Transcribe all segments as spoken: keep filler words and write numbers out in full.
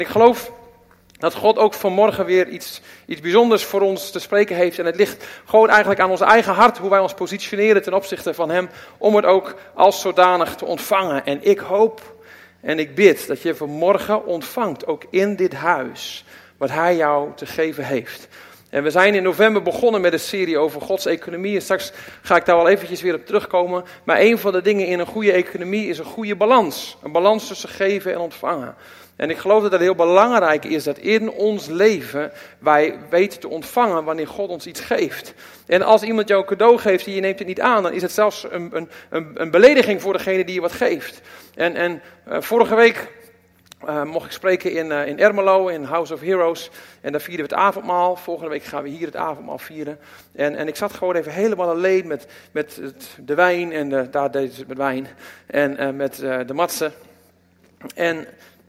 Ik geloof dat God ook vanmorgen weer iets, iets bijzonders voor ons te spreken heeft. En het ligt gewoon eigenlijk aan ons eigen hart, hoe wij ons positioneren ten opzichte van hem, om het ook als zodanig te ontvangen. En ik hoop en ik bid dat je vanmorgen ontvangt, ook in dit huis, wat hij jou te geven heeft. En we zijn in november begonnen met een serie over Gods economie. En straks ga ik daar wel eventjes weer op terugkomen. Maar een van de dingen in een goede economie is een goede balans. Een balans tussen geven en ontvangen. En ik geloof dat het heel belangrijk is dat in ons leven wij weten te ontvangen wanneer God ons iets geeft. En als iemand jou een cadeau geeft en je neemt het niet aan, dan is het zelfs een, een, een, een belediging voor degene die je wat geeft. En, en uh, vorige week uh, mocht ik spreken in, uh, in Ermelo, in House of Heroes. En daar vierden we het avondmaal. Volgende week gaan we hier het avondmaal vieren. En, en ik zat gewoon even helemaal alleen met, met het, de wijn. En de, daar deden ze het met wijn. En uh, met uh, de matsen. En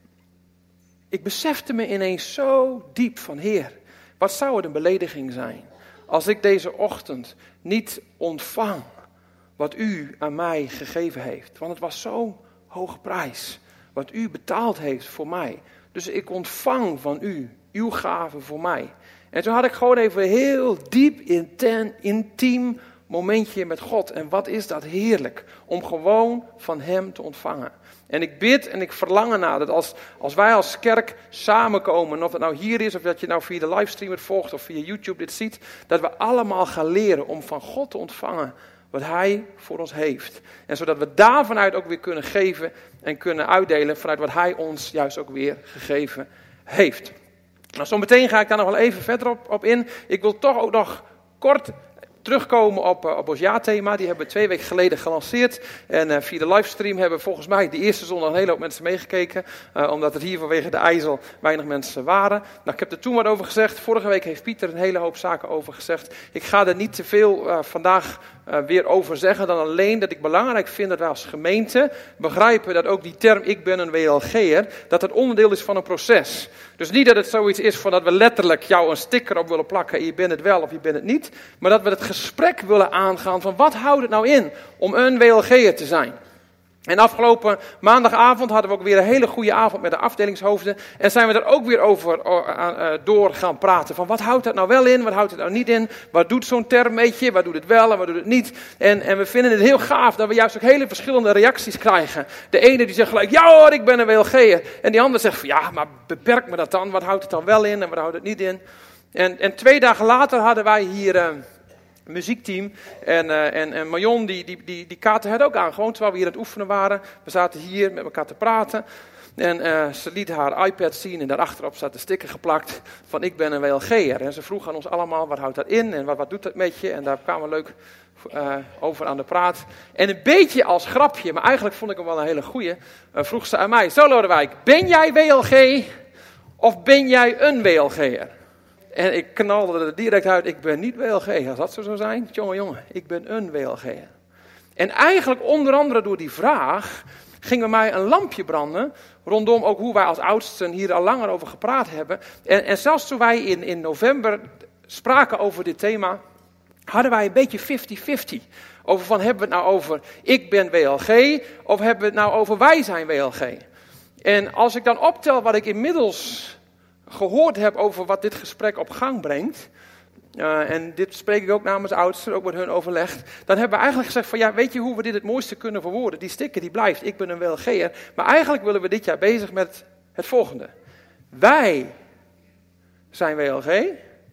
ik besefte me ineens zo diep van, Heer, wat zou het een belediging zijn als ik deze ochtend niet ontvang wat u aan mij gegeven heeft. Want het was zo'n hoge prijs wat u betaald heeft voor mij. Dus ik ontvang van u uw gave voor mij. En toen had ik gewoon even een heel diep, inten, intiem momentje met God. En wat is dat heerlijk om gewoon van hem te ontvangen. En ik bid en ik verlang ernaar dat als, als wij als kerk samenkomen, en of het nou hier is, of dat je nou via de livestream het volgt, of via YouTube dit ziet, dat we allemaal gaan leren om van God te ontvangen wat hij voor ons heeft. En zodat we daar vanuit ook weer kunnen geven en kunnen uitdelen vanuit wat hij ons juist ook weer gegeven heeft. Nou, zo meteen ga ik daar nog wel even verder op, op in. Ik wil toch ook nog kort terugkomen op, op ons jaarthema. Die hebben we twee weken geleden gelanceerd. En uh, via de livestream hebben volgens mij de eerste zondag een hele hoop mensen meegekeken. Uh, omdat het hier vanwege de IJssel weinig mensen waren. Nou, ik heb er toen wat over gezegd. Vorige week heeft Pieter een hele hoop zaken over gezegd. Ik ga er niet te veel uh, vandaag uh, weer over zeggen. Dan alleen dat ik belangrijk vind dat wij als gemeente begrijpen dat ook die term ik ben een W L G'er. Dat het onderdeel is van een proces. Dus niet dat het zoiets is van dat we letterlijk jou een sticker op willen plakken. En je bent het wel of je bent het niet. Maar dat we het gesprek willen aangaan van wat houdt het nou in om een W L G'er te zijn. En afgelopen maandagavond hadden we ook weer een hele goede avond met de afdelingshoofden. En zijn we er ook weer over uh, door gaan praten. Van wat houdt dat nou wel in, wat houdt het nou niet in. Wat doet zo'n term weet je, wat doet het wel en wat doet het niet. En, en we vinden het heel gaaf dat we juist ook hele verschillende reacties krijgen. De ene die zegt gelijk, ja hoor, ik ben een W L G'er. En die andere zegt van ja, maar beperk me dat dan. Wat houdt het dan wel in en wat houdt het niet in. En, en twee dagen later hadden wij hier Uh, muziekteam en, uh, en, en Marion die, die, die, die kaarten het ook aan, gewoon terwijl we hier aan het oefenen waren. We zaten hier met elkaar te praten en uh, ze liet haar iPad zien en daarachterop zat een sticker geplakt van ik ben een W L G'er. En ze vroeg aan ons allemaal wat houdt dat in en wat, wat doet dat met je en daar kwamen we leuk uh, over aan de praat. En een beetje als grapje, maar eigenlijk vond ik hem wel een hele goeie, uh, vroeg ze aan mij, zo Lodewijk, ben jij W L G of ben jij een W L G'er? En ik knalde er direct uit, ik ben niet W L G. Als dat zo zou zijn, jongen, jongen, ik ben een W L G. En eigenlijk onder andere door die vraag ging bij mij een lampje branden. Rondom ook hoe wij als oudsten hier al langer over gepraat hebben. En, en zelfs toen wij in, in november spraken over dit thema, hadden wij een beetje vijftig vijftig. Over van, hebben we het nou over ik ben W L G of hebben we het nou over wij zijn W L G? En als ik dan optel wat ik inmiddels gehoord heb over wat dit gesprek op gang brengt, uh, en dit spreek ik ook namens oudsten, ook met hun overlegd, dan hebben we eigenlijk gezegd van ja, weet je hoe we dit het mooiste kunnen verwoorden? Die sticker die blijft, ik ben een W L G'er, maar eigenlijk willen we dit jaar bezig met het volgende. Wij zijn W L G,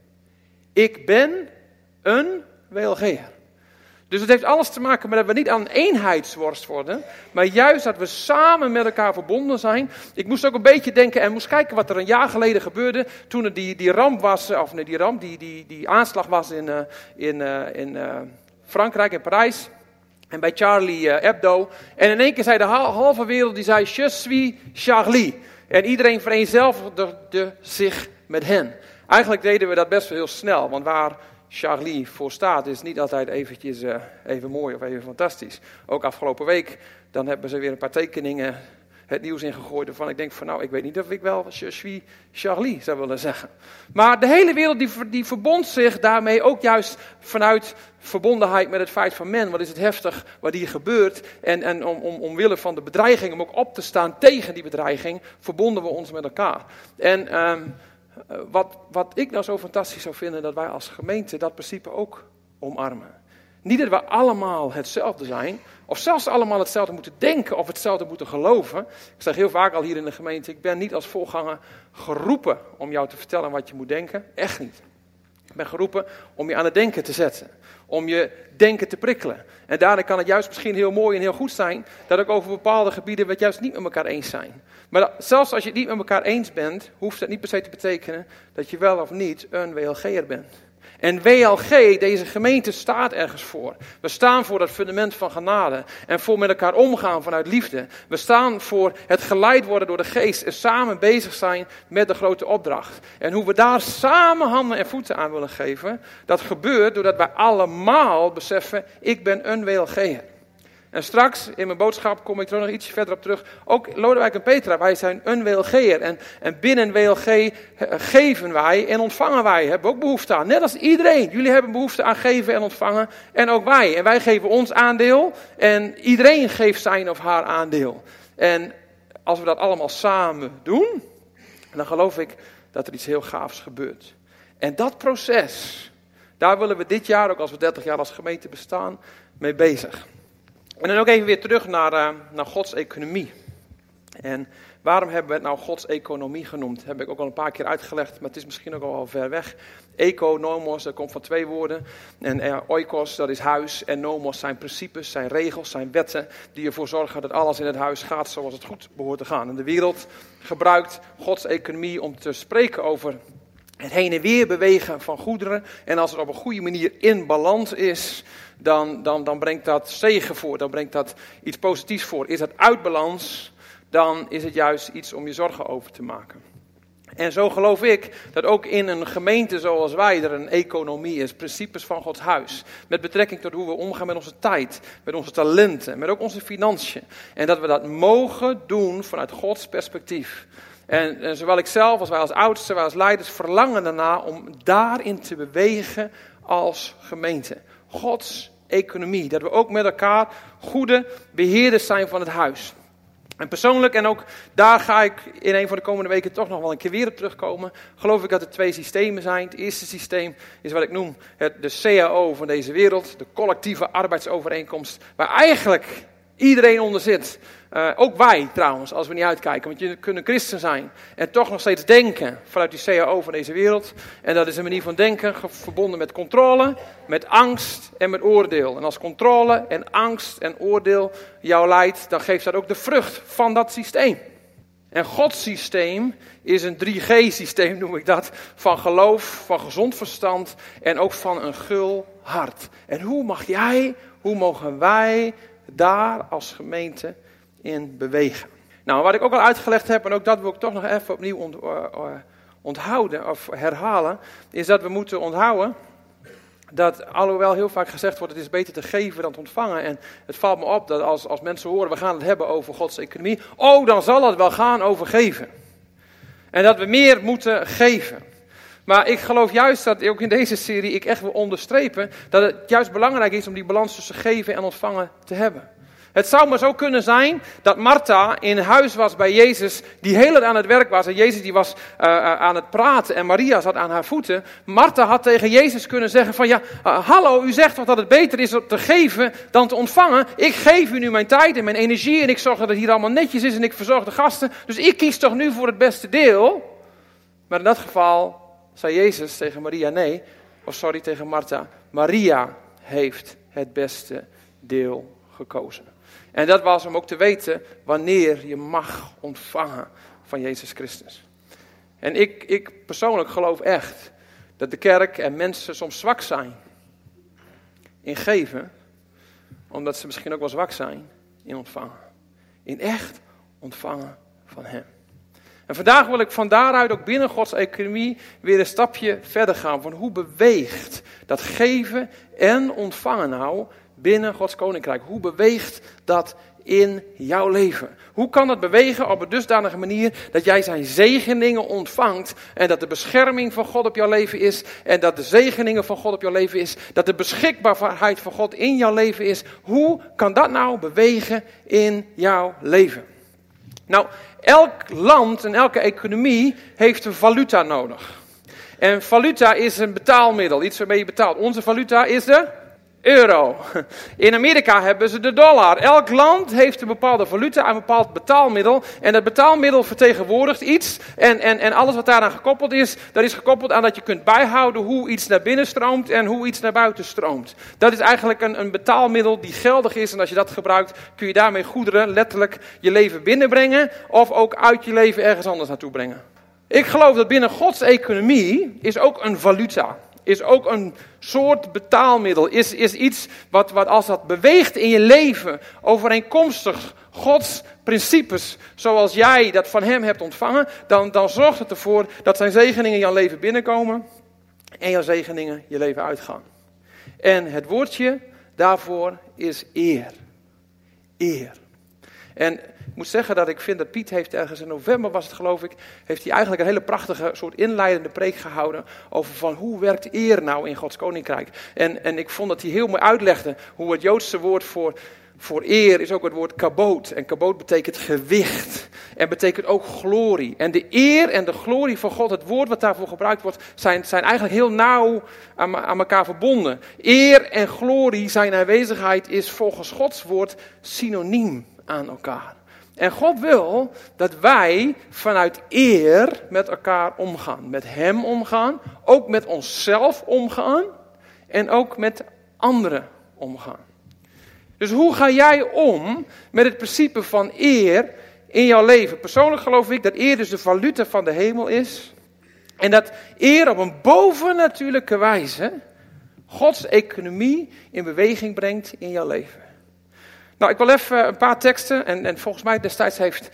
ik ben een W L G'er. Dus het heeft alles te maken met dat we niet aan een eenheidsworst worden, maar juist dat we samen met elkaar verbonden zijn. Ik moest ook een beetje denken en moest kijken wat er een jaar geleden gebeurde toen er die, die ramp was, of nee, die ramp, die, die, die aanslag was in, uh, in, uh, in uh, Frankrijk, in Parijs. En bij Charlie uh, Hebdo. En in één keer zei de halve wereld, die zei, je suis Charlie. En iedereen vereenzelvigde zich met hen. Eigenlijk deden we dat best wel heel snel, want waar Charlie voor staat is niet altijd eventjes uh, even mooi of even fantastisch. Ook afgelopen week, dan hebben ze weer een paar tekeningen het nieuws ingegooid waarvan ik denk van nou, ik weet niet of ik wel je suis Charlie zou willen zeggen. Maar de hele wereld die, die verbond zich daarmee ook juist vanuit verbondenheid met het feit van men. Wat is het heftig wat hier gebeurt. En, en om, om, omwille van de bedreiging, om ook op te staan tegen die bedreiging, verbonden we ons met elkaar. En um, wat, wat ik nou zo fantastisch zou vinden, dat wij als gemeente dat principe ook omarmen. Niet dat we allemaal hetzelfde zijn, of zelfs allemaal hetzelfde moeten denken of hetzelfde moeten geloven. Ik zeg heel vaak al hier in de gemeente, ik ben niet als voorganger geroepen om jou te vertellen wat je moet denken. Echt niet. Ik ben geroepen om je aan het denken te zetten. Om je denken te prikkelen. En daarna kan het juist misschien heel mooi en heel goed zijn dat ook over bepaalde gebieden we het juist niet met elkaar eens zijn. Maar dat, zelfs als je het niet met elkaar eens bent, hoeft het niet per se te betekenen dat je wel of niet een W L G'er bent. En W L G, deze gemeente, staat ergens voor. We staan voor dat fundament van genade. En voor met elkaar omgaan vanuit liefde. We staan voor het geleid worden door de geest. En samen bezig zijn met de grote opdracht. En hoe we daar samen handen en voeten aan willen geven. Dat gebeurt doordat wij allemaal beseffen, ik ben een W L G'er. En straks in mijn boodschap kom ik er nog ietsje verder op terug. Ook Lodewijk en Petra, wij zijn een W L G'er. En, en binnen W L G geven wij en ontvangen wij. Hebben ook behoefte aan. Net als iedereen. Jullie hebben behoefte aan geven en ontvangen. En ook wij. En wij geven ons aandeel. En iedereen geeft zijn of haar aandeel. En als we dat allemaal samen doen, dan geloof ik dat er iets heel gaafs gebeurt. En dat proces, daar willen we dit jaar, ook als we dertig jaar als gemeente bestaan, mee bezig. En dan ook even weer terug naar, uh, naar Gods economie. En waarom hebben we het nou Gods economie genoemd? Dat heb ik ook al een paar keer uitgelegd, maar het is misschien ook al wel ver weg. Eco, nomos, dat komt van twee woorden. En uh, oikos, dat is huis. En nomos zijn principes, zijn regels, zijn wetten die ervoor zorgen dat alles in het huis gaat zoals het goed behoort te gaan. En de wereld gebruikt Gods economie om te spreken over het heen en weer bewegen van goederen. En als het op een goede manier in balans is, dan, dan, dan brengt dat zegen voor. Dan brengt dat iets positiefs voor. Is dat uit balans, dan is het juist iets om je zorgen over te maken. En zo geloof ik dat ook in een gemeente zoals wij er een economie is. Principes van Gods huis. Met betrekking tot hoe we omgaan met onze tijd. Met onze talenten. Met ook onze financiën. En dat we dat mogen doen vanuit Gods perspectief. En, en zowel ik zelf als wij als oudsten, wij als leiders verlangen daarna om daarin te bewegen als gemeente. Gods economie. Dat we ook met elkaar goede beheerders zijn van het huis. En persoonlijk, en ook daar ga ik in een van de komende weken toch nog wel een keer weer op terugkomen, geloof ik dat er twee systemen zijn. Het eerste systeem is wat ik noem het, de C A O van deze wereld. De collectieve arbeidsovereenkomst. Waar eigenlijk iedereen onder zit. Uh, ook wij trouwens, als we niet uitkijken. Want je kunt een christen zijn en toch nog steeds denken vanuit die C A O van deze wereld. En dat is een manier van denken verbonden met controle, met angst en met oordeel. En als controle en angst en oordeel jou leidt, dan geeft dat ook de vrucht van dat systeem. En Gods systeem is een drie G systeem, noem ik dat. Van geloof, van gezond verstand en ook van een gul hart. En hoe mag jij, hoe mogen wij daar als gemeente in bewegen? Nou, wat ik ook al uitgelegd heb, en ook dat wil ik toch nog even opnieuw ont, uh, uh, onthouden of herhalen, is dat we moeten onthouden dat, alhoewel heel vaak gezegd wordt, het is beter te geven dan te ontvangen. En het valt me op dat als, als mensen horen, we gaan het hebben over Gods economie, oh, dan zal het wel gaan over geven. En dat we meer moeten geven. Maar ik geloof juist dat ook in deze serie ik echt wil onderstrepen dat het juist belangrijk is om die balans tussen geven en ontvangen te hebben. Het zou maar zo kunnen zijn dat Martha in huis was bij Jezus, die heel erg aan het werk was. En Jezus die was uh, aan het praten en Maria zat aan haar voeten. Martha had tegen Jezus kunnen zeggen van ja, uh, hallo, u zegt toch dat het beter is om te geven dan te ontvangen. Ik geef u nu mijn tijd en mijn energie en ik zorg dat het hier allemaal netjes is en ik verzorg de gasten. Dus ik kies toch nu voor het beste deel. Maar in dat geval zei Jezus tegen Maria nee, of sorry tegen Martha, Maria heeft het beste deel gekozen. En dat was om ook te weten wanneer je mag ontvangen van Jezus Christus. En ik, ik persoonlijk geloof echt dat de kerk en mensen soms zwak zijn in geven, omdat ze misschien ook wel zwak zijn in ontvangen. In echt ontvangen van Hem. En vandaag wil ik van daaruit ook binnen Gods economie weer een stapje verder gaan. Van hoe beweegt dat geven en ontvangen nou binnen Gods koninkrijk? Hoe beweegt dat in jouw leven? Hoe kan dat bewegen op een dusdanige manier dat jij zijn zegeningen ontvangt en dat de bescherming van God op jouw leven is en dat de zegeningen van God op jouw leven is, dat de beschikbaarheid van God in jouw leven is? Hoe kan dat nou bewegen in jouw leven? Nou, elk land en elke economie heeft een valuta nodig. En valuta is een betaalmiddel, iets waarmee je betaalt. Onze valuta is de euro. In Amerika hebben ze de dollar. Elk land heeft een bepaalde valuta, een bepaald betaalmiddel. En dat betaalmiddel vertegenwoordigt iets. En, en, en alles wat daaraan gekoppeld is, dat is gekoppeld aan dat je kunt bijhouden hoe iets naar binnen stroomt en hoe iets naar buiten stroomt. Dat is eigenlijk een, een betaalmiddel die geldig is. En als je dat gebruikt, kun je daarmee goederen letterlijk je leven binnenbrengen. Of ook uit je leven ergens anders naartoe brengen. Ik geloof dat binnen Gods economie is ook een valuta. Is ook een soort betaalmiddel. Is, is iets wat, wat als dat beweegt in je leven, overeenkomstig Gods principes, zoals jij dat van hem hebt ontvangen, dan, dan zorgt het ervoor dat zijn zegeningen jouw leven binnenkomen en jouw zegeningen je leven uitgaan. En het woordje daarvoor is eer. Eer. En ik moet zeggen dat ik vind dat Piet heeft ergens in november, was het geloof ik, heeft hij eigenlijk een hele prachtige soort inleidende preek gehouden over van hoe werkt eer nou in Gods Koninkrijk. En, en ik vond dat hij heel mooi uitlegde hoe het Joodse woord voor, voor eer is ook het woord kaboot. En kaboot betekent gewicht en betekent ook glorie. En de eer en de glorie van God, het woord wat daarvoor gebruikt wordt, zijn, zijn eigenlijk heel nauw aan, aan elkaar verbonden. Eer en glorie, zijn aanwezigheid, is volgens Gods woord synoniem aan elkaar. En God wil dat wij vanuit eer met elkaar omgaan. Met hem omgaan, ook met onszelf omgaan en ook met anderen omgaan. Dus hoe ga jij om met het principe van eer in jouw leven? Persoonlijk geloof ik dat eer dus de valuta van de hemel is. En dat eer op een bovennatuurlijke wijze Gods economie in beweging brengt in jouw leven. Nou, ik wil even een paar teksten, en, en volgens mij destijds heeft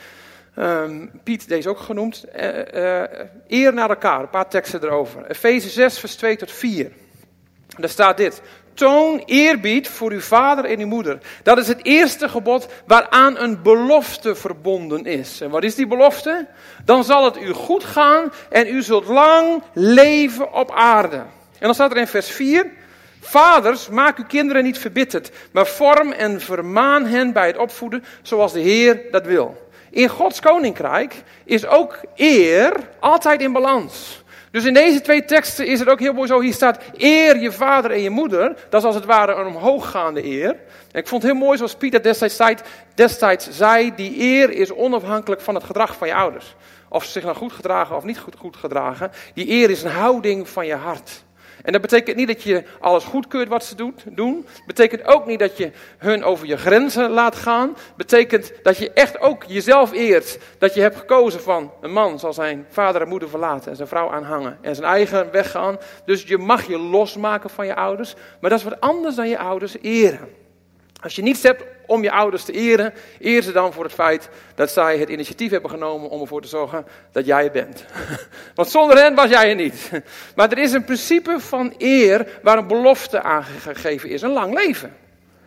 um, Piet deze ook genoemd, uh, uh, eer naar elkaar, een paar teksten erover. Efeze zes, vers twee tot vier. Daar staat dit: toon eerbied voor uw vader en uw moeder. Dat is het eerste gebod waaraan een belofte verbonden is. En wat is die belofte? Dan zal het u goed gaan en u zult lang leven op aarde. En dan staat er in vers vier... vaders, maak uw kinderen niet verbitterd, maar vorm en vermaan hen bij het opvoeden zoals de Heer dat wil. In Gods Koninkrijk is ook eer altijd in balans. Dus in deze twee teksten is het ook heel mooi zo, hier staat eer je vader en je moeder. Dat is als het ware een omhooggaande eer. En ik vond het heel mooi zoals Pieter destijds zei, destijds zei, die eer is onafhankelijk van het gedrag van je ouders. Of ze zich nou goed gedragen of niet goed, goed gedragen. Die eer is een houding van je hart. En dat betekent niet dat je alles goedkeurt wat ze doet, doen. Betekent ook niet dat je hun over je grenzen laat gaan. Betekent dat je echt ook jezelf eert. Dat je hebt gekozen van een man zal zijn vader en moeder verlaten en zijn vrouw aanhangen. En zijn eigen weg gaan. Dus je mag je losmaken van je ouders. Maar dat is wat anders dan je ouders eren. Als je niets hebt om je ouders te eren, eer ze dan voor het feit dat zij het initiatief hebben genomen om ervoor te zorgen dat jij het bent. Want zonder hen was jij er niet. Maar er is een principe van eer waar een belofte aangegeven is, een lang leven.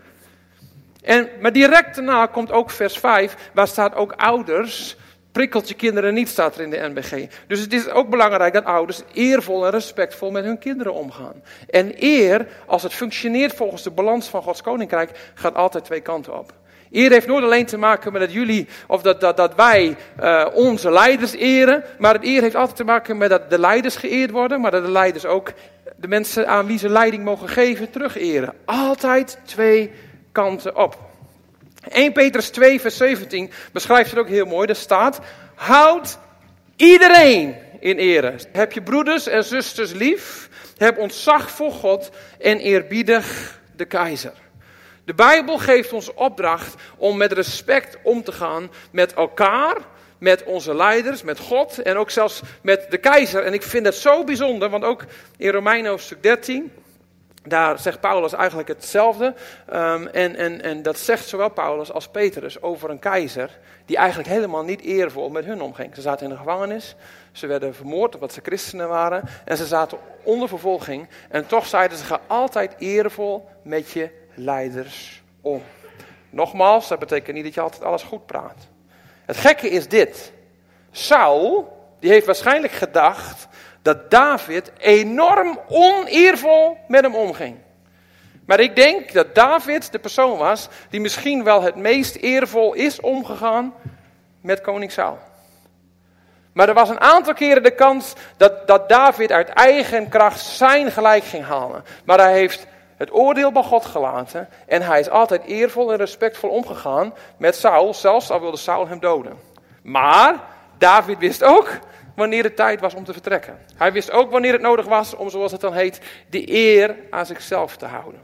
En, maar direct daarna komt ook vers vijf, waar staat ook ouders, prikkelt je kinderen niet, staat er in de N B G. Dus het is ook belangrijk dat ouders eervol en respectvol met hun kinderen omgaan. En eer, als het functioneert volgens de balans van Gods Koninkrijk, gaat altijd twee kanten op. Eer heeft nooit alleen te maken met dat jullie, of dat, dat, dat wij uh, onze leiders eren. Maar het eer heeft altijd te maken met dat de leiders geëerd worden. Maar dat de leiders ook de mensen aan wie ze leiding mogen geven terug eren. Altijd twee kanten op. Eerste Petrus twee vers zeventien beschrijft het ook heel mooi. Daar staat: houd iedereen in ere. Heb je broeders en zusters lief. Heb ontzag voor God en eerbiedig de keizer. De Bijbel geeft ons opdracht om met respect om te gaan met elkaar, met onze leiders, met God en ook zelfs met de keizer. En ik vind het zo bijzonder, want ook in Romeinen hoofdstuk dertien... daar zegt Paulus eigenlijk hetzelfde. Um, en, en, en dat zegt zowel Paulus als Petrus over een keizer die eigenlijk helemaal niet eervol met hun omging. Ze zaten in de gevangenis, ze werden vermoord omdat ze christenen waren en ze zaten onder vervolging. En toch zeiden ze: ga altijd eervol met je leiders om. Nogmaals, dat betekent niet dat je altijd alles goed praat. Het gekke is dit. Saul, die heeft waarschijnlijk gedacht dat David enorm oneervol met hem omging. Maar ik denk dat David de persoon was die misschien wel het meest eervol is omgegaan met koning Saul. Maar er was een aantal keren de kans dat, dat David uit eigen kracht zijn gelijk ging halen. Maar hij heeft het oordeel bij God gelaten en hij is altijd eervol en respectvol omgegaan met Saul, zelfs al wilde Saul hem doden. Maar David wist ook wanneer het tijd was om te vertrekken. Hij wist ook wanneer het nodig was om, zoals het dan heet, de eer aan zichzelf te houden.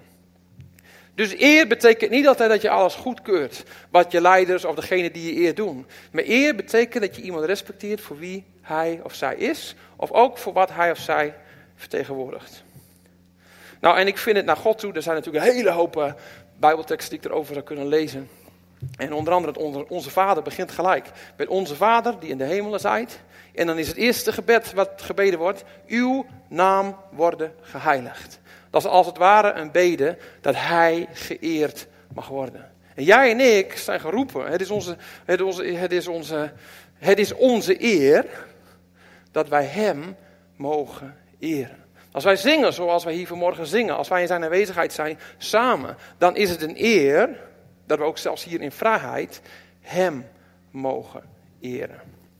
Dus eer betekent niet altijd dat je alles goedkeurt, wat je leiders of degene die je eer doen. Maar eer betekent dat je iemand respecteert voor wie hij of zij is, of ook voor wat hij of zij vertegenwoordigt. Nou, en ik vind het naar God toe, er zijn natuurlijk een hele hoop uh, bijbelteksten die ik erover zou kunnen lezen. En onder andere het onder, onze Vader begint gelijk met onze Vader die in de hemelen zijt. En dan is het eerste gebed wat gebeden wordt, uw naam worden geheiligd. Dat is als het ware een bede dat hij geëerd mag worden. En jij en ik zijn geroepen, het is onze, het is onze, het is onze, het is onze eer dat wij hem mogen eren. Als wij zingen zoals wij hier vanmorgen zingen, als wij in zijn aanwezigheid zijn samen, dan is het een eer dat we ook zelfs hier in vrijheid hem mogen eren.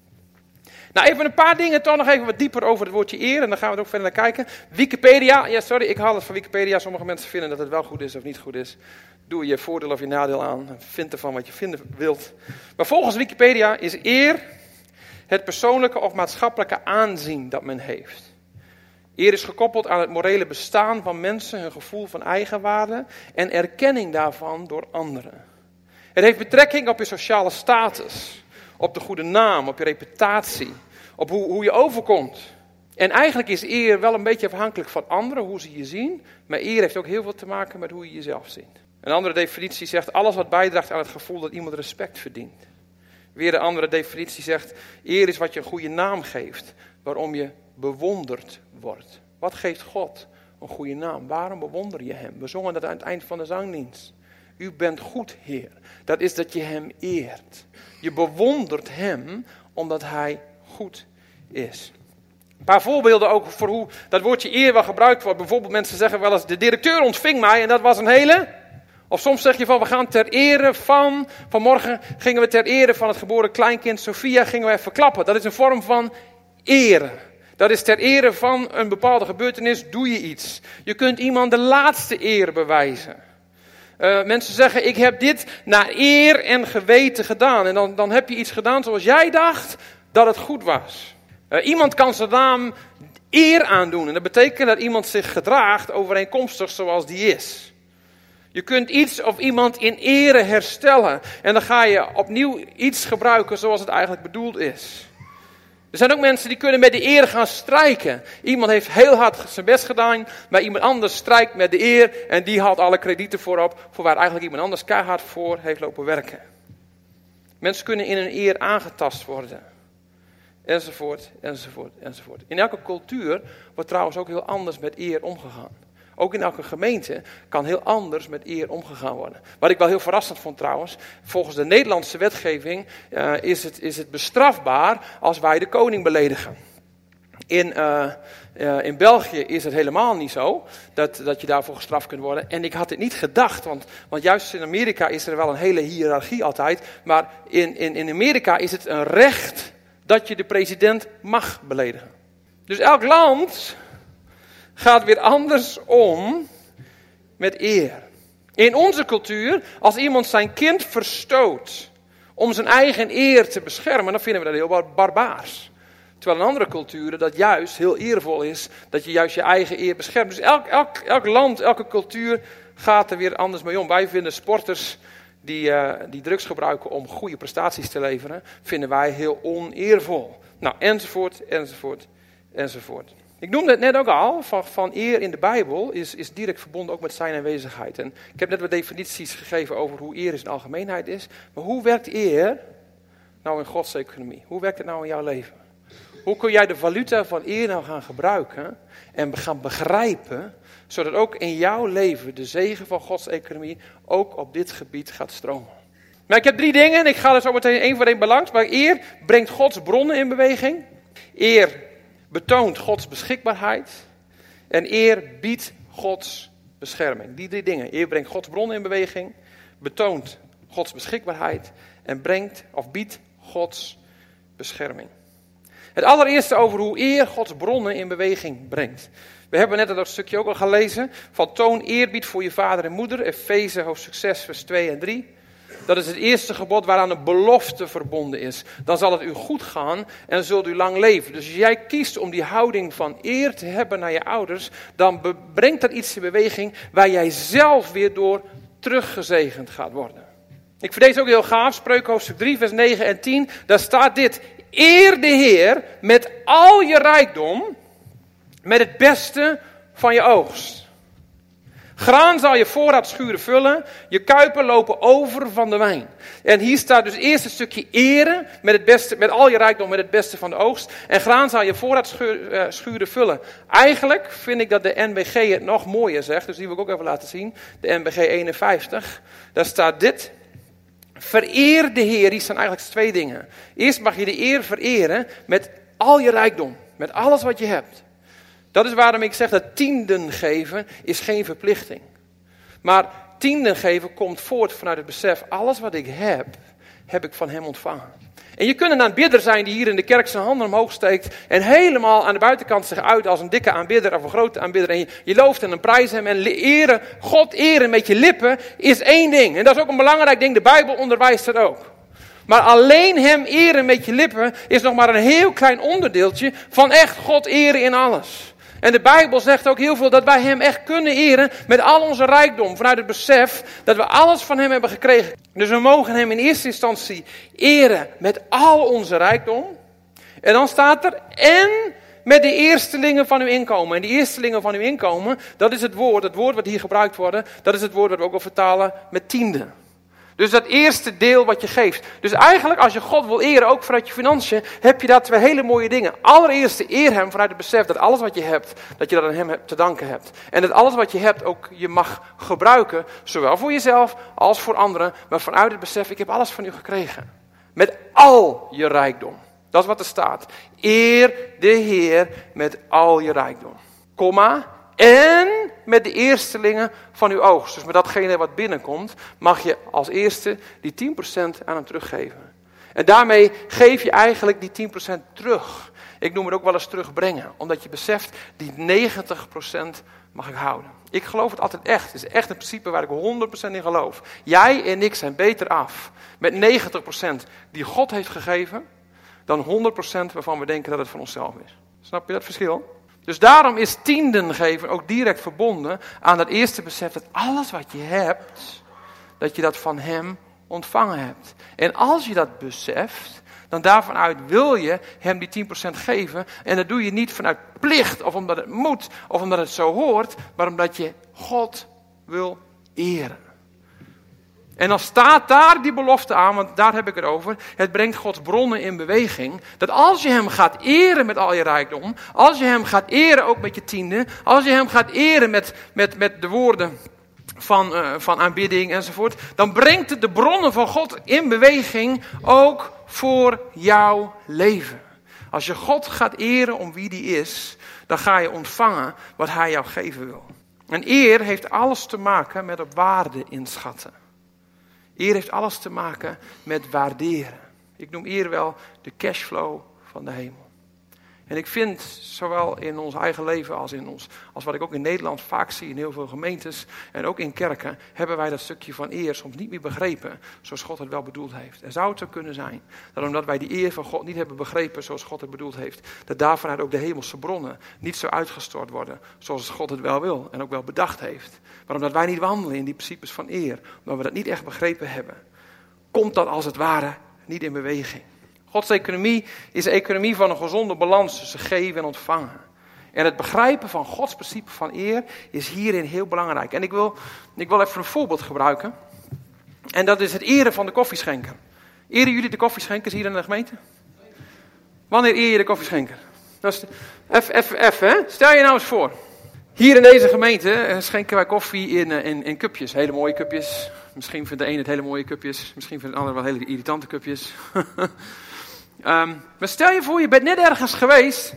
Nou, even een paar dingen toch nog even wat dieper over het woordje eer. En dan gaan we er ook verder naar kijken. Wikipedia, ja sorry, ik haal het van Wikipedia. Sommige mensen vinden dat het wel goed is of niet goed is. Doe je voordeel of je nadeel aan. Vind ervan wat je vinden wilt. Maar volgens Wikipedia is eer het persoonlijke of maatschappelijke aanzien dat men heeft. Eer is gekoppeld aan het morele bestaan van mensen, hun gevoel van eigenwaarde en erkenning daarvan door anderen. Het heeft betrekking op je sociale status, op de goede naam, op je reputatie, op hoe, hoe je overkomt. En eigenlijk is eer wel een beetje afhankelijk van anderen, hoe ze je zien, maar eer heeft ook heel veel te maken met hoe je jezelf ziet. Een andere definitie zegt alles wat bijdraagt aan het gevoel dat iemand respect verdient. Weer een andere definitie zegt, eer is wat je een goede naam geeft, waarom je bewonderd wordt. Wat geeft God een goede naam? Waarom bewonder je hem? We zongen dat aan het eind van de zangdienst. U bent goed, Heer. Dat is dat je hem eert. Je bewondert hem omdat hij goed is. Een paar voorbeelden ook voor hoe dat woordje eer wel gebruikt wordt. Bijvoorbeeld mensen zeggen wel eens, de directeur ontving mij en dat was een hele... Of soms zeg je van, we gaan ter ere van... Vanmorgen gingen we ter ere van het geboren kleinkind Sophia, gingen we even klappen. Dat is een vorm van ere. Dat is ter ere van een bepaalde gebeurtenis, doe je iets. Je kunt iemand de laatste eer bewijzen. Uh, mensen zeggen, ik heb dit naar eer en geweten gedaan. En dan, dan heb je iets gedaan zoals jij dacht dat het goed was. Uh, iemand kan zijn naam eer aandoen. En dat betekent dat iemand zich gedraagt overeenkomstig zoals die is. Je kunt iets of iemand in ere herstellen. En dan ga je opnieuw iets gebruiken zoals het eigenlijk bedoeld is. Er zijn ook mensen die kunnen met de eer gaan strijken. Iemand heeft heel hard zijn best gedaan, maar iemand anders strijkt met de eer en die haalt alle kredieten voorop voor waar eigenlijk iemand anders keihard voor heeft lopen werken. Mensen kunnen in hun eer aangetast worden. Enzovoort, enzovoort, enzovoort. In elke cultuur wordt trouwens ook heel anders met eer omgegaan. Ook in elke gemeente kan heel anders met eer omgegaan worden. Wat ik wel heel verrassend vond trouwens. Volgens de Nederlandse wetgeving uh, is, het, is het bestrafbaar als wij de koning beledigen. In, uh, uh, in België is het helemaal niet zo dat, dat je daarvoor gestraft kunt worden. En ik had het niet gedacht, want, want juist in Amerika is er wel een hele hiërarchie altijd. Maar in, in, in Amerika is het een recht dat je de president mag beledigen. Dus elk land gaat weer anders om met eer. In onze cultuur, als iemand zijn kind verstoot om zijn eigen eer te beschermen, dan vinden we dat heel barbaars. Terwijl in andere culturen dat juist heel eervol is, dat je juist je eigen eer beschermt. Dus elk, elk, elk land, elke cultuur gaat er weer anders mee om. Wij vinden sporters die, uh, die drugs gebruiken om goede prestaties te leveren, vinden wij heel oneervol. Nou, enzovoort, enzovoort, enzovoort. Ik noemde het net ook al, van, van eer in de Bijbel is, is direct verbonden ook met zijn aanwezigheid. En ik heb net wat definities gegeven over hoe eer in zijn algemeenheid is. Maar hoe werkt eer nou in Gods economie? Hoe werkt het nou in jouw leven? hoe kun jij de valuta van eer nou gaan gebruiken en gaan begrijpen, zodat ook in jouw leven de zegen van Gods economie ook op dit gebied gaat stromen. Maar ik heb drie dingen en ik ga er zo meteen één voor één belangs. Maar eer brengt Gods bronnen in beweging. Eer betoont Gods beschikbaarheid. En eer biedt Gods bescherming. Die drie dingen. Eer brengt Gods bronnen in beweging. Betoont Gods beschikbaarheid. En brengt of biedt Gods bescherming. Het allereerste over hoe eer Gods bronnen in beweging brengt. We hebben net dat stukje ook al gelezen. Van toon eerbied voor je vader en moeder. Efeze hoofdstuk zes vers twee en drie. Dat is het eerste gebod waaraan een belofte verbonden is. Dan zal het u goed gaan en zult u lang leven. Dus als jij kiest om die houding van eer te hebben naar je ouders, dan be- brengt dat iets in beweging waar jij zelf weer door teruggezegend gaat worden. Ik vind deze ook heel gaaf. Spreuken hoofdstuk drie vers negen en tien. Daar staat dit. Eer de Heer met al je rijkdom, met het beste van je oogst. Graan zal je voorraadschuren vullen, je kuipen lopen over van de wijn. En hier staat dus eerst een stukje eren, met, het beste, met al je rijkdom, met het beste van de oogst. En graan zal je voorraadschuren vullen. Eigenlijk vind ik dat de N B G het nog mooier zegt, dus die wil ik ook even laten zien. De N B G eenenvijftig, daar staat dit. Vereer de Heer, hier staan eigenlijk twee dingen. Eerst mag je de eer vereren met al je rijkdom, met alles wat je hebt. Dat is waarom ik zeg dat tienden geven is geen verplichting. Maar tienden geven komt voort vanuit het besef, alles wat ik heb, heb ik van hem ontvangen. En je kunt een aanbidder zijn die hier in de kerk zijn handen omhoog steekt en helemaal aan de buitenkant zich uit als een dikke aanbidder of een grote aanbidder. En je, je looft en een prijs hem en eren, God eren met je lippen is één ding. En dat is ook een belangrijk ding, de Bijbel onderwijst dat ook. Maar alleen hem eren met je lippen is nog maar een heel klein onderdeeltje van echt God eren in alles. En de Bijbel zegt ook heel veel dat wij hem echt kunnen eren met al onze rijkdom. Vanuit het besef dat we alles van hem hebben gekregen. Dus we mogen hem in eerste instantie eren met al onze rijkdom. En dan staat er, en met de eerstelingen van uw inkomen. En die eerstelingen van uw inkomen, dat is het woord. Het woord wat hier gebruikt wordt, dat is het woord wat we ook al vertalen met tiende. Dus dat eerste deel wat je geeft. Dus eigenlijk als je God wil eren, ook vanuit je financiën, heb je daar twee hele mooie dingen. Allereerst eer hem vanuit het besef dat alles wat je hebt, dat je dat aan hem hebt te danken hebt. En dat alles wat je hebt ook je mag gebruiken, zowel voor jezelf als voor anderen. Maar vanuit het besef, ik heb alles van u gekregen. Met al je rijkdom. Dat is wat er staat. Eer de Heer met al je rijkdom. Komma. En met de eerstelingen van uw oogst. Dus met datgene wat binnenkomt, mag je als eerste die tien procent aan hem teruggeven. En daarmee geef je eigenlijk die tien procent terug. Ik noem het ook wel eens terugbrengen. Omdat je beseft, die negentig procent mag ik houden. Ik geloof het altijd echt. Het is echt een principe waar ik honderd procent in geloof. Jij en ik zijn beter af met negentig procent die God heeft gegeven, dan honderd procent waarvan we denken dat het van onszelf is. Snap je dat verschil? Dus daarom is tienden geven ook direct verbonden aan dat eerste besef dat alles wat je hebt, dat je dat van hem ontvangen hebt. En als je dat beseft, dan daarvan uit wil je hem die tien procent geven. En dat doe je niet vanuit plicht of omdat het moet of omdat het zo hoort, maar omdat je God wil eren. En dan staat daar die belofte aan, want daar heb ik het over. Het brengt Gods bronnen in beweging. Dat als je hem gaat eren met al je rijkdom, als je hem gaat eren ook met je tiende, als je hem gaat eren met, met, met de woorden van, uh, van aanbidding enzovoort, dan brengt het de bronnen van God in beweging ook voor jouw leven. Als je God gaat eren om wie die is, dan ga je ontvangen wat hij jou geven wil. En eer heeft alles te maken met op waarde inschatten. Eer heeft alles te maken met waarderen. Ik noem eer wel de cashflow van de hemel. En ik vind, zowel in ons eigen leven als, in ons, als wat ik ook in Nederland vaak zie in heel veel gemeentes en ook in kerken, hebben wij dat stukje van eer soms niet meer begrepen zoals God het wel bedoeld heeft. En zou het zo kunnen zijn dat omdat wij die eer van God niet hebben begrepen zoals God het bedoeld heeft, dat daarvanuit ook de hemelse bronnen niet zo uitgestort worden zoals God het wel wil en ook wel bedacht heeft. Maar omdat wij niet wandelen in die principes van eer, omdat we dat niet echt begrepen hebben, komt dat als het ware niet in beweging. Gods economie is de economie van een gezonde balans tussen geven en ontvangen. En het begrijpen van Gods principe van eer is hierin heel belangrijk. En ik wil, ik wil even een voorbeeld gebruiken. En dat is het eren van de koffieschenker. Eren jullie de koffieschenkers hier in de gemeente? Wanneer eer je de koffieschenker? Even, even, even, hè? Stel je nou eens voor. Hier in deze gemeente schenken wij koffie in, in, in cupjes. Hele mooie cupjes. Misschien vindt de een het hele mooie cupjes. Misschien vindt de ander wel hele irritante cupjes. um, maar stel je voor, je bent net ergens geweest.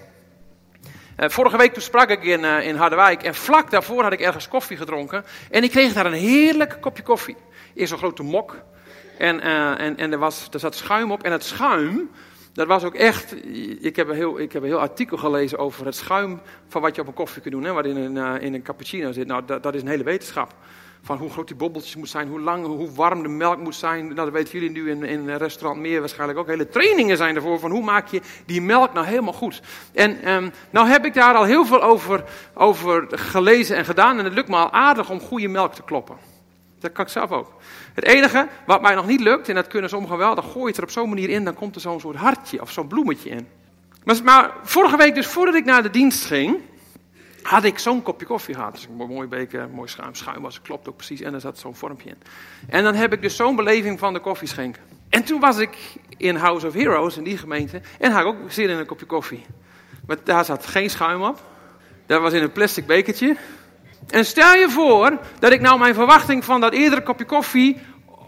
Uh, vorige week toen sprak ik in, uh, in Harderwijk. En vlak daarvoor had ik ergens koffie gedronken. En ik kreeg daar een heerlijk kopje koffie. Eerst een grote mok. En, uh, en, en er, was, er zat schuim op. En het schuim, dat was ook echt... Ik heb een heel, ik heb een heel artikel gelezen over het schuim van wat je op een koffie kunt doen. Hè, wat in een, uh, in een cappuccino zit. Nou, dat, dat is een hele wetenschap. Van hoe groot die bobbeltjes moeten zijn, hoe lang, hoe warm de melk moet zijn. Nou, dat weten jullie nu in, in een restaurant meer waarschijnlijk ook. Hele trainingen zijn ervoor van hoe maak je die melk nou helemaal goed. En um, nou heb ik daar al heel veel over, over gelezen en gedaan. En het lukt me al aardig om goede melk te kloppen. Dat kan ik zelf ook. Het enige wat mij nog niet lukt, en dat kunnen sommigen wel, dan gooi je het er op zo'n manier in, dan komt er zo'n soort hartje of zo'n bloemetje in. Maar, maar vorige week, dus voordat ik naar de dienst ging, had ik zo'n kopje koffie gehad. Dus een mooi beker, mooi schuim. Schuim was, klopt ook precies. En er zat zo'n vormpje in. En dan heb ik dus zo'n beleving van de koffie schenken. En toen was ik in House of Heroes, in die gemeente. En had ik ook zin in een kopje koffie. Maar daar zat geen schuim op. Dat was in een plastic bekertje. En stel je voor dat ik nou mijn verwachting van dat eerdere kopje koffie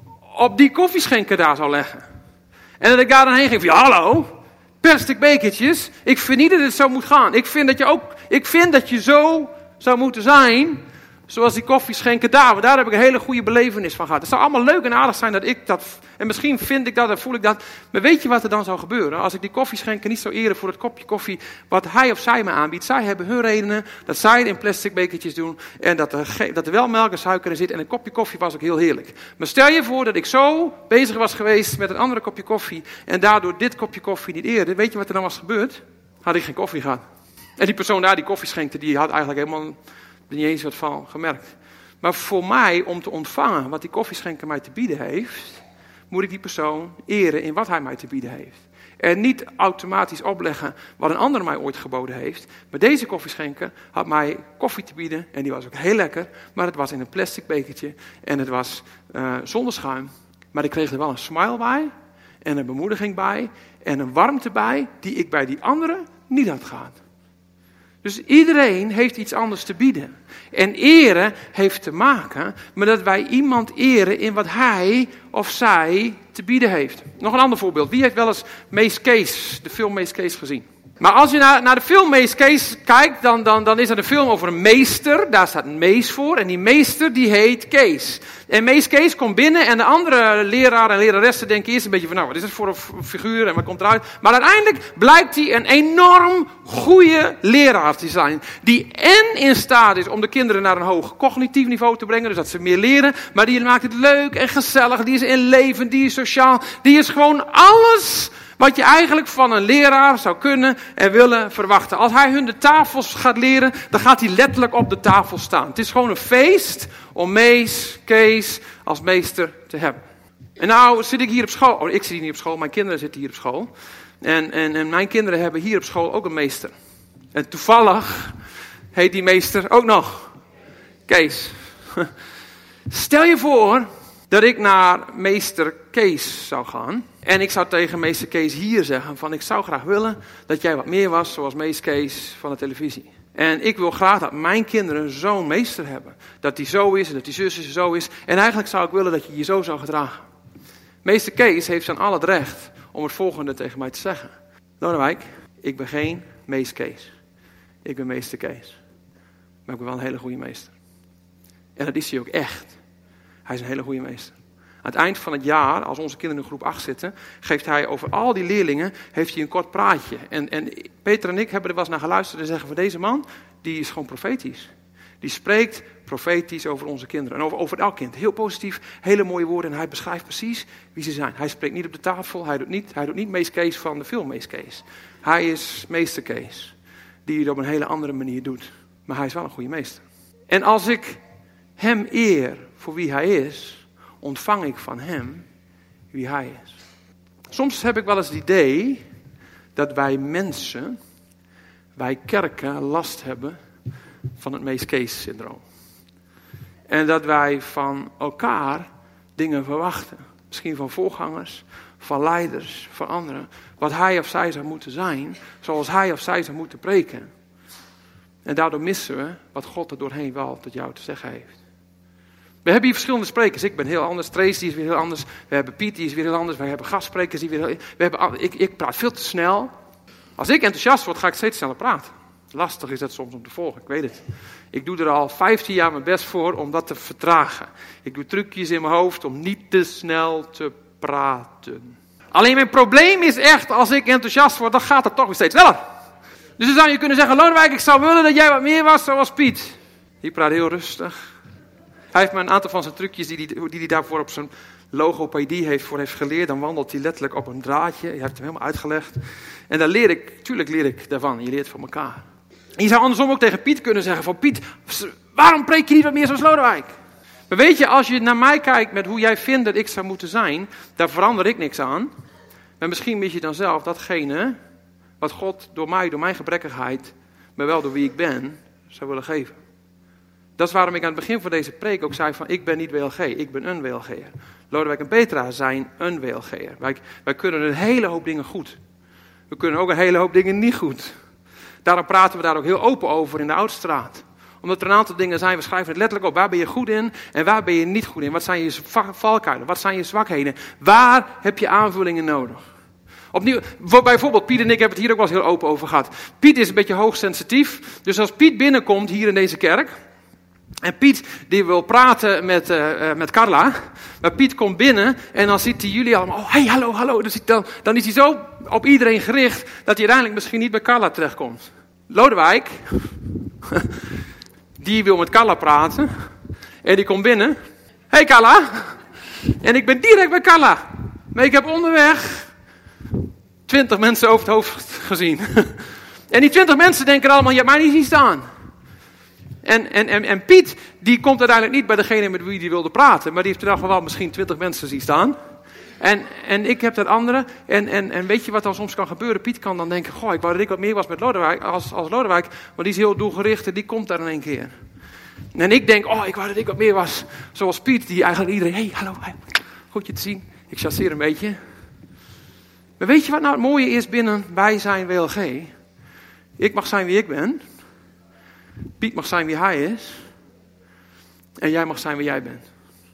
op die koffieschenker daar zou leggen. En dat ik daar dan heen ging van, ja, hallo, plastic bekertjes. Ik vind niet dat het zo moet gaan. Ik vind dat je ook, ik vind dat je zo zou moeten zijn, zoals die koffieschenker daar. Want daar heb ik een hele goede belevenis van gehad. Het zou allemaal leuk en aardig zijn dat ik dat, en misschien vind ik dat en voel ik dat. Maar weet je wat er dan zou gebeuren? Als ik die koffieschenker niet zou eren voor het kopje koffie wat hij of zij me aanbiedt. Zij hebben hun redenen dat zij het in plastic bekertjes doen. En dat er, ge- dat er wel melk en suiker in zit. En een kopje koffie was ook heel heerlijk. Maar stel je voor dat ik zo bezig was geweest met een andere kopje koffie. En daardoor dit kopje koffie niet eerde. Weet je wat er dan was gebeurd? Had ik geen koffie gehad. En die persoon daar die koffie schenkte, die had eigenlijk helemaal niet eens wat van gemerkt. Maar voor mij, om te ontvangen wat die koffieschenker mij te bieden heeft, moet ik die persoon eren in wat hij mij te bieden heeft. En niet automatisch opleggen wat een ander mij ooit geboden heeft. Maar deze koffieschenker had mij koffie te bieden en die was ook heel lekker. Maar het was in een plastic bekertje en het was uh, zonder schuim. Maar ik kreeg er wel een smile bij en een bemoediging bij en een warmte bij die ik bij die anderen niet had gehad. Dus iedereen heeft iets anders te bieden. En eren heeft te maken met dat wij iemand eren in wat hij of zij te bieden heeft. Nog een ander voorbeeld. Wie heeft wel eens Mace Case, de film Mace Case gezien? Maar als je naar, naar de film Mace Case kijkt, dan, dan, dan is dat een film over een meester. Daar staat een Mace voor en die meester die heet Case. En Mace Case komt binnen en de andere leraar en leraressen denken eerst een beetje van, nou, wat is het voor een figuur en wat komt eruit? Maar uiteindelijk blijkt hij een enorm goede leraar te zijn. Die en in staat is om de kinderen naar een hoog cognitief niveau te brengen, dus dat ze meer leren. Maar die maakt het leuk en gezellig, die is inlevend, die is sociaal. Die is gewoon alles wat je eigenlijk van een leraar zou kunnen en willen verwachten. Als hij hun de tafels gaat leren, dan gaat hij letterlijk op de tafel staan. Het is gewoon een feest om Mace Case als meester te hebben. En nou zit ik hier op school. Oh, ik zit hier niet op school, mijn kinderen zitten hier op school. En, en, en mijn kinderen hebben hier op school ook een meester. En toevallig heet die meester ook nog Kees. Stel je voor dat ik naar meester Kees zou gaan. En ik zou tegen meester Kees hier zeggen van, ik zou graag willen dat jij wat meer was zoals meester Kees van de televisie. En ik wil graag dat mijn kinderen zo'n meester hebben. Dat die zo is en dat die zus zo is. En eigenlijk zou ik willen dat je je zo zou gedragen. Meester Kees heeft dan al het recht om het volgende tegen mij te zeggen. Lodewijk, ik ben geen meester Kees. Ik ben meester Kees. Maar ik ben wel een hele goede meester. En dat is hij ook echt. Hij is een hele goede meester. Aan het eind van het jaar, als onze kinderen in groep acht zitten, geeft hij over al die leerlingen heeft hij een kort praatje. En, en Peter en ik hebben er wel eens naar geluisterd en zeggen van, deze man, die is gewoon profetisch. Die spreekt profetisch over onze kinderen. En over, over elk kind. Heel positief, hele mooie woorden. En hij beschrijft precies wie ze zijn. Hij spreekt niet op de tafel. Hij doet niet, hij doet niet meester Kees van de film Mace Case. Hij is meester Kees. Die het op een hele andere manier doet. Maar hij is wel een goede meester. En als ik hem eer voor wie hij is, ontvang ik van hem wie hij is. Soms heb ik wel eens het idee dat wij mensen, wij kerken, last hebben van het Mace Case syndroom. En dat wij van elkaar dingen verwachten. Misschien van voorgangers, van leiders, van anderen, wat hij of zij zou moeten zijn, zoals hij of zij zou moeten preken. En daardoor missen we wat God er doorheen wel tot jou te zeggen heeft. We hebben hier verschillende sprekers. Ik ben heel anders. Trace die is weer heel anders. We hebben Piet die is weer heel anders. We hebben gastsprekers die weer heel... We hebben, ik, ik praat veel te snel. Als ik enthousiast word, ga ik steeds sneller praten. Lastig is dat soms om te volgen, ik weet het. Ik doe er al vijftien jaar mijn best voor om dat te vertragen. Ik doe trucjes in mijn hoofd om niet te snel te praten. Alleen mijn probleem is echt, als ik enthousiast word, dan gaat het toch weer steeds sneller. Dus dan zou je kunnen zeggen, Lodewijk, ik zou willen dat jij wat meer was zoals Piet. Die praat heel rustig. Hij heeft me een aantal van zijn trucjes die hij die, die daarvoor op zijn logopedie heeft, voor heeft geleerd. Dan wandelt hij letterlijk op een draadje. Hij heeft hem helemaal uitgelegd. En daar leer ik, tuurlijk leer ik daarvan. Je leert van elkaar. En je zou andersom ook tegen Piet kunnen zeggen van Piet, waarom preek je niet wat meer zoals Lodewijk? Maar weet je, als je naar mij kijkt met hoe jij vindt dat ik zou moeten zijn, daar verander ik niks aan. Maar misschien mis je dan zelf datgene wat God door mij, door mijn gebrekkigheid, maar wel door wie ik ben, zou willen geven. Dat is waarom ik aan het begin van deze preek ook zei van ik ben niet W L G, ik ben een W L G'er. Lodewijk en Petra zijn een W L G'er. Wij, wij kunnen een hele hoop dingen goed. We kunnen ook een hele hoop dingen niet goed. Daarom praten we daar ook heel open over in de Oudstraat. Omdat er een aantal dingen zijn, we schrijven het letterlijk op. Waar ben je goed in en waar ben je niet goed in? Wat zijn je valkuilen? Wat zijn je zwakheden? Waar heb je aanvullingen nodig? Opnieuw, bijvoorbeeld, Piet en ik hebben het hier ook wel eens heel open over gehad. Piet is een beetje hoogsensitief. Dus als Piet binnenkomt hier in deze kerk. En Piet die wil praten met, uh, met Carla. Maar Piet komt binnen en dan ziet hij jullie allemaal. Oh, hey, hallo, hallo. Dus dan, dan is hij zo op iedereen gericht dat hij uiteindelijk misschien niet bij Carla terechtkomt. Lodewijk, die wil met Carla praten. En die komt binnen. Hey Carla. En ik ben direct bij Carla. Maar ik heb onderweg twintig mensen over het hoofd gezien. En die twintig mensen denken allemaal, je hebt mij niet zien staan. En, en, en, en Piet, die komt uiteindelijk niet bij degene met wie hij wilde praten. Maar die heeft in ieder geval misschien twintig mensen zien staan. En, en ik heb dat andere. En, en, en weet je wat dan soms kan gebeuren? Piet kan dan denken, goh, ik wou dat ik wat meer was met Lodewijk, als, als Lodewijk. Maar die is heel doelgericht en die komt daar in één keer. En ik denk, oh, ik wou dat ik wat meer was zoals Piet. Die eigenlijk iedereen, hey, hallo, goed je te zien. Ik chasseer een beetje. Maar weet je wat nou het mooie is binnen wij zijn W L G? Ik mag zijn wie ik ben. Piet mag zijn wie hij is. En jij mag zijn wie jij bent.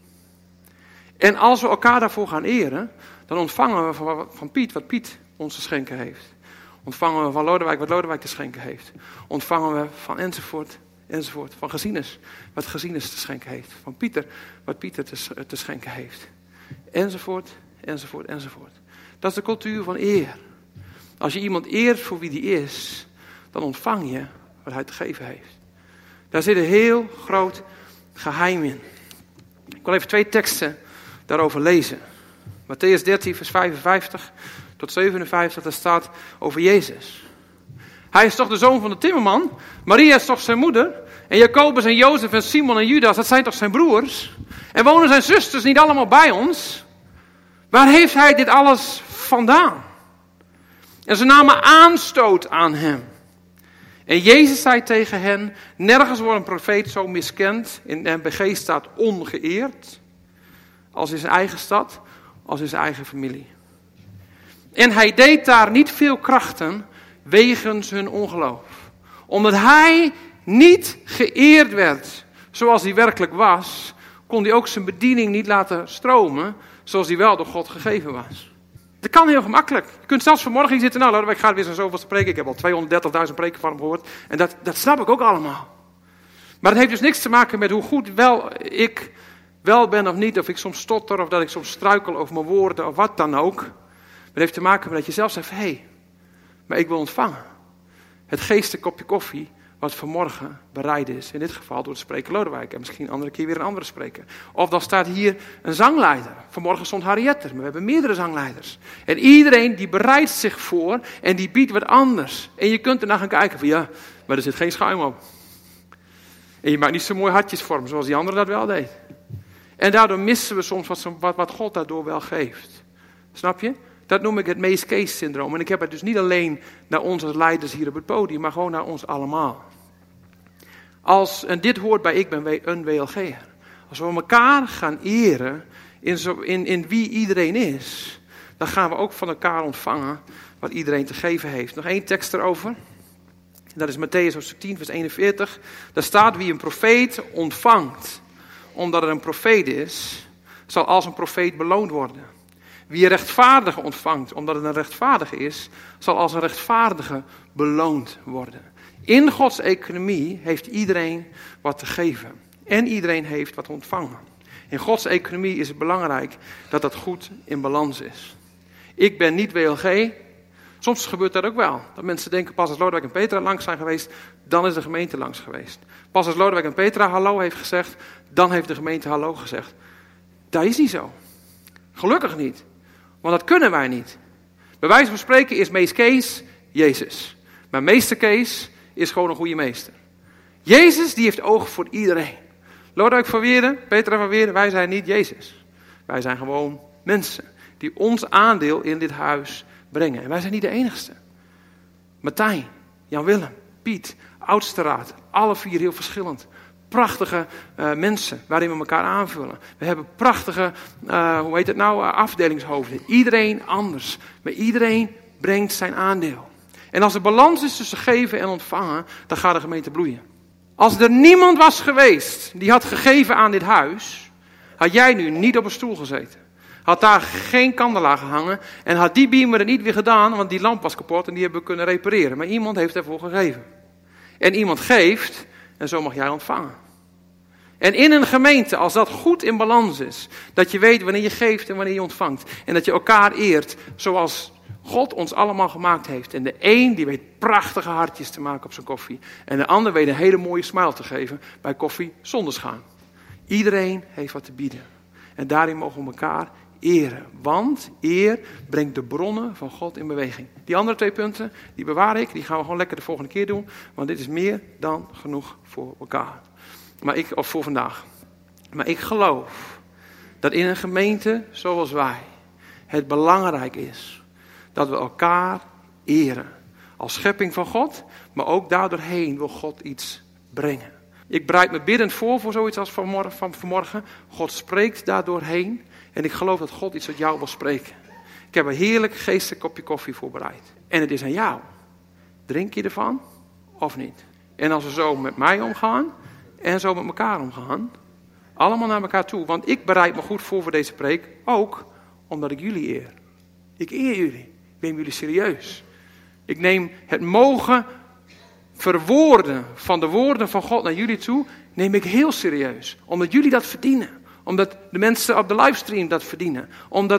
En als we elkaar daarvoor gaan eren, dan ontvangen we van, van Piet wat Piet ons te schenken heeft. Ontvangen we van Lodewijk wat Lodewijk te schenken heeft. Ontvangen we van enzovoort, enzovoort. Van Gesines wat Gesines te schenken heeft. Van Pieter wat Pieter te, te schenken heeft. Enzovoort, enzovoort, enzovoort. Dat is de cultuur van eer. Als je iemand eert voor wie die is, dan ontvang je wat hij te geven heeft. Daar zit een heel groot geheim in. Ik wil even twee teksten daarover lezen. Mattheüs dertien, vers vijfenvijftig tot zevenenvijftig, daar staat over Jezus. Hij is toch de zoon van de timmerman? Maria is toch zijn moeder? En Jacobus en Jozef en Simon en Judas, dat zijn toch zijn broers? En wonen zijn zusters niet allemaal bij ons? Waar heeft hij dit alles vandaan? En ze namen aanstoot aan hem. En Jezus zei tegen hen, nergens wordt een profeet zo miskend, in de N B G staat ongeëerd, als in zijn eigen stad, als in zijn eigen familie. En hij deed daar niet veel krachten, wegens hun ongeloof. Omdat hij niet geëerd werd, zoals hij werkelijk was, kon hij ook zijn bediening niet laten stromen, zoals hij wel door God gegeven was. Dat kan heel gemakkelijk. Je kunt zelfs vanmorgen hier zitten, nou, ik ga weer zo zoveel spreken. Ik heb al tweehonderddertigduizend preken van hem gehoord. En dat, dat snap ik ook allemaal. Maar het heeft dus niks te maken met hoe goed wel ik wel ben of niet. Of ik soms stotter, of dat ik soms struikel over mijn woorden, of wat dan ook. Het heeft te maken met dat je zelf zegt, hé, hey, maar ik wil ontvangen. Het geestelijk kopje koffie wat vanmorgen bereid is. In dit geval door de spreker Lodewijk. En misschien een andere keer weer een andere spreker. Of dan staat hier een zangleider. Vanmorgen stond Harriette, maar we hebben meerdere zangleiders. En iedereen die bereidt zich voor en die biedt wat anders. En je kunt ernaar gaan kijken van ja, maar er zit geen schuim op. En je maakt niet zo mooi hartjesvorm zoals die andere dat wel deed. En daardoor missen we soms wat, wat, wat God daardoor wel geeft. Snap je? Dat noem ik het Mace Case syndroom. En ik heb het dus niet alleen naar onze leiders hier op het podium, maar gewoon naar ons allemaal. Als, en dit hoort bij ik ben een W L G'er. Als we elkaar gaan eren in, zo, in, in wie iedereen is, dan gaan we ook van elkaar ontvangen wat iedereen te geven heeft. Nog één tekst erover. Dat is Mattheüs hoofdstuk tien, vers eenenveertig. Daar staat: wie een profeet ontvangt, omdat er een profeet is, zal als een profeet beloond worden. Wie een rechtvaardige ontvangt, omdat het een rechtvaardige is, zal als een rechtvaardige beloond worden. In Gods economie heeft iedereen wat te geven. En iedereen heeft wat te ontvangen. In Gods economie is het belangrijk dat dat goed in balans is. Ik ben niet W L G. Soms gebeurt dat ook wel. Dat mensen denken, pas als Lodewijk en Petra langs zijn geweest, dan is de gemeente langs geweest. Pas als Lodewijk en Petra hallo heeft gezegd, dan heeft de gemeente hallo gezegd. Dat is niet zo. Gelukkig niet. Want dat kunnen wij niet. Bij wijze van spreken is meest Kees Jezus. Maar meester Kees is gewoon een goede meester. Jezus die heeft ogen voor iedereen. Lodewijk van Weerden, Petra van Weerden, wij zijn niet Jezus. Wij zijn gewoon mensen die ons aandeel in dit huis brengen. En wij zijn niet de enigste. Martijn, Jan-Willem, Piet, oudste raad, alle vier heel verschillend. Prachtige uh, mensen waarin we elkaar aanvullen. We hebben prachtige, uh, hoe heet het nou, uh, afdelingshoofden. Iedereen anders. Maar iedereen brengt zijn aandeel. En als er balans is tussen geven en ontvangen, dan gaat de gemeente bloeien. Als er niemand was geweest die had gegeven aan dit huis, had jij nu niet op een stoel gezeten. Had daar geen kandelaar gehangen en had die beamer er niet weer gedaan, want die lamp was kapot en die hebben we kunnen repareren. Maar iemand heeft ervoor gegeven. En iemand geeft en zo mag jij ontvangen. En in een gemeente, als dat goed in balans is, dat je weet wanneer je geeft en wanneer je ontvangt. En dat je elkaar eert zoals God ons allemaal gemaakt heeft. En de een die weet prachtige hartjes te maken op zijn koffie. En de ander weet een hele mooie smile te geven bij koffie zonder schuim. Iedereen heeft wat te bieden. En daarin mogen we elkaar eren. Want eer brengt de bronnen van God in beweging. Die andere twee punten, die bewaar ik. Die gaan we gewoon lekker de volgende keer doen. Want dit is meer dan genoeg voor elkaar. Maar ik, of voor vandaag. Maar ik geloof dat in een gemeente zoals wij het belangrijk is dat we elkaar eren. Als schepping van God, maar ook daardoorheen wil God iets brengen. Ik bereid me biddend voor voor zoiets als vanmorgen. Van vanmorgen. God spreekt daardoorheen. En ik geloof dat God iets uit jou wil spreken. Ik heb een heerlijk geestelijk kopje koffie voorbereid. En het is aan jou. Drink je ervan of niet? En als we zo met mij omgaan en zo met elkaar omgaan. Allemaal naar elkaar toe. Want ik bereid me goed voor voor deze preek. Ook omdat ik jullie eer. Ik eer jullie. Ik neem jullie serieus. Ik neem het mogen verwoorden van de woorden van God naar jullie toe, neem ik heel serieus. Omdat jullie dat verdienen. Omdat de mensen op de livestream dat verdienen. Omdat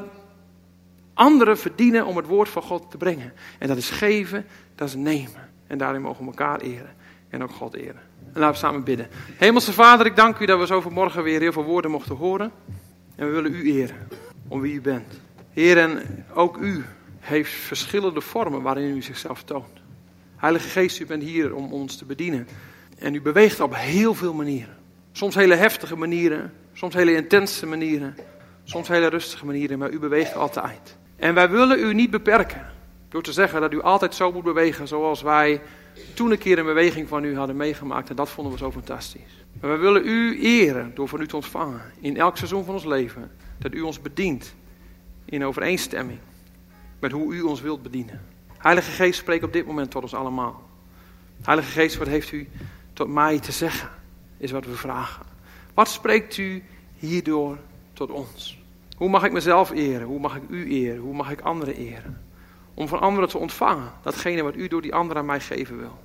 anderen verdienen om het woord van God te brengen. En dat is geven, dat is nemen. En daarin mogen we elkaar eren. En ook God eren. En laten we samen bidden. Hemelse Vader, ik dank u dat we zo vanmorgen weer heel veel woorden mochten horen. En we willen u eren. Om wie u bent. Heer, en ook u heeft verschillende vormen waarin u zichzelf toont. Heilige Geest, u bent hier om ons te bedienen. En u beweegt op heel veel manieren. Soms hele heftige manieren. Soms hele intense manieren. Soms hele rustige manieren. Maar u beweegt altijd. En wij willen u niet beperken. Door te zeggen dat u altijd zo moet bewegen zoals wij toen een keer een beweging van u hadden meegemaakt. En dat vonden we zo fantastisch. Maar wij willen u eren door van u te ontvangen. In elk seizoen van ons leven. Dat u ons bedient. In overeenstemming met hoe u ons wilt bedienen. Heilige Geest, spreek op dit moment tot ons allemaal. Heilige Geest, wat heeft u tot mij te zeggen? Is wat we vragen. Wat spreekt u hierdoor tot ons? Hoe mag ik mezelf eren? Hoe mag ik u eren? Hoe mag ik anderen eren? Om van anderen te ontvangen. Datgene wat u door die anderen aan mij geven wil.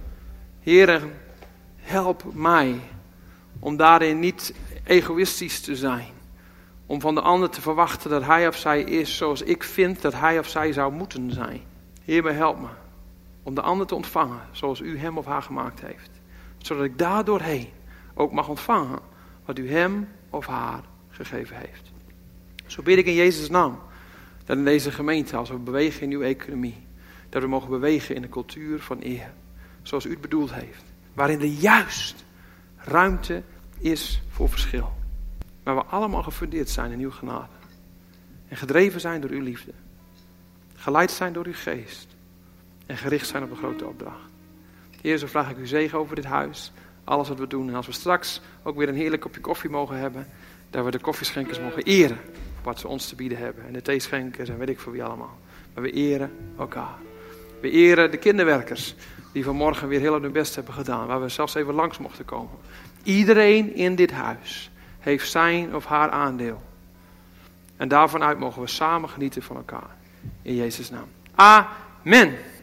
Heere, help mij om daarin niet egoïstisch te zijn. Om van de ander te verwachten dat hij of zij is zoals ik vind dat hij of zij zou moeten zijn. Heer, help me om de ander te ontvangen zoals u hem of haar gemaakt heeft. Zodat ik daardoorheen ook mag ontvangen wat u hem of haar gegeven heeft. Zo bid ik in Jezus' naam dat in deze gemeente, als we bewegen in uw economie, dat we mogen bewegen in de cultuur van eer. Zoals u het bedoeld heeft. Waarin er juist ruimte is voor verschil. Maar we allemaal gefundeerd zijn in uw genade. En gedreven zijn door uw liefde. Geleid zijn door uw geest. En gericht zijn op een grote opdracht. Heer, zo vraag ik uw zegen over dit huis. Alles wat we doen. En als we straks ook weer een heerlijk kopje koffie mogen hebben. Dat we de koffieschenkers mogen eren. wat ze ons te bieden hebben. En de theeschenkers en weet ik voor wie allemaal. Maar we eren elkaar. We eren de kinderwerkers die vanmorgen weer heel hun best hebben gedaan. Waar we zelfs even langs mochten komen. Iedereen in dit huis heeft zijn of haar aandeel. En daarvan uit mogen we samen genieten van elkaar. In Jezus' naam. Amen.